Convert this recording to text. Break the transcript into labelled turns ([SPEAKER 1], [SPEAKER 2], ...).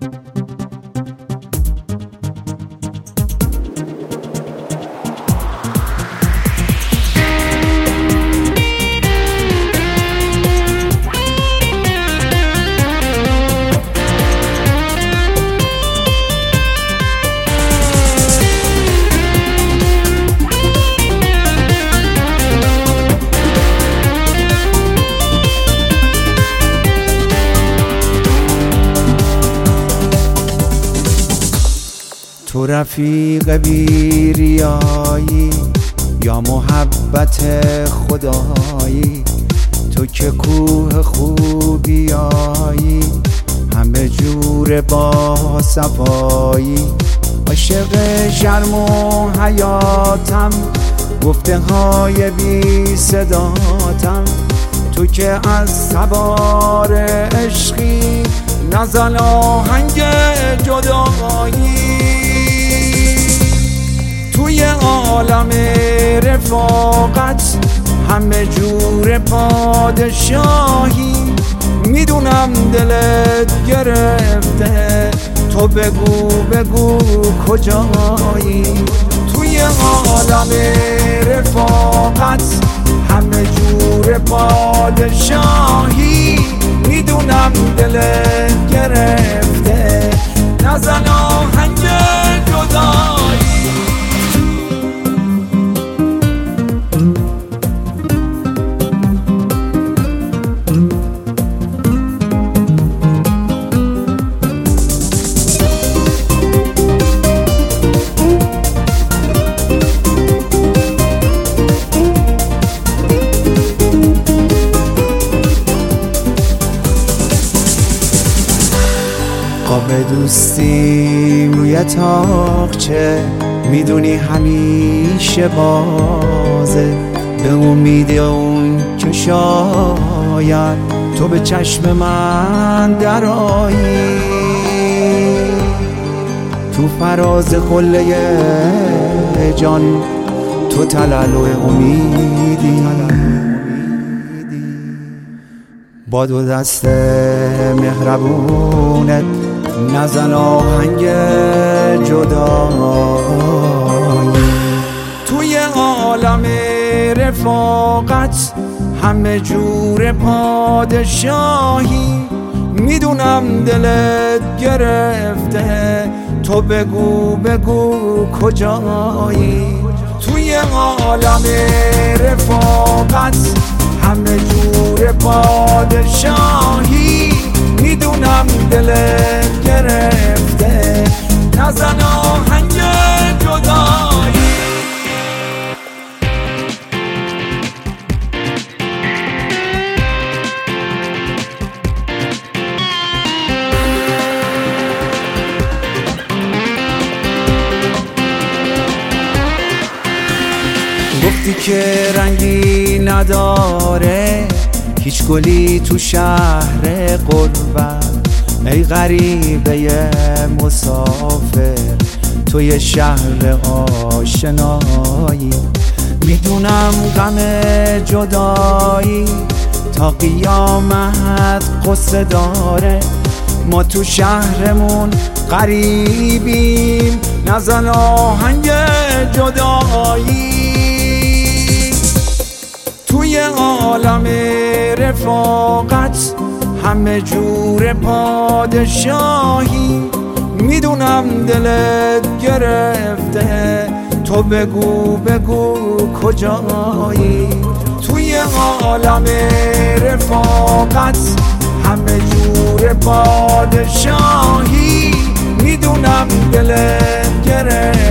[SPEAKER 1] تو رفیق بیریایی یا محبت خدایی، تو که کوه خوبیایی همه جور با صفایی. عاشق شرم و حیاتم، گفته های بی صداتم، تو که از سوار عشقی نزن آهنگ جدایی. توی عالم رفاقت همه جور پادشاهی، میدونم دلت گرفته، تو بگو کجایی. توی عالم رفاقت همه جور پادشاهی، میدونم دلت گرفته، نزن آهنگ جدایی. قاب دوستی روی تاقچه، میدونی همیشه بازه، به امید اون که شاید تو به چشم من درآیی. تو فراز قله جان تو تلالو امیدی، با دو دست مهربونت نزن آهنگ جدایی. توی عالم رفاقت همه جور پادشاهی، میدونم دلت گرفته، تو بگو کجایی. توی عالم رفاقت همه جور پادشاهی، میدونم دلت گرفته، نزن آهنگ جدایی. گفتی که رنگی نداره هیچ گلی تو شهر غربت، ای غریبه مسافر توی شهر آشنایی. میدونم غم جدایی تا قیامت قصه داره، ما تو شهرمون غریبیم، نزن آهنگ جدایی. توی عالم رفاقت همه جور پادشاهی، میدونم دلت گرفته، تو بگو کجایی. توی عالم رفاقت همه جور پادشاهی، میدونم دلت گرفته،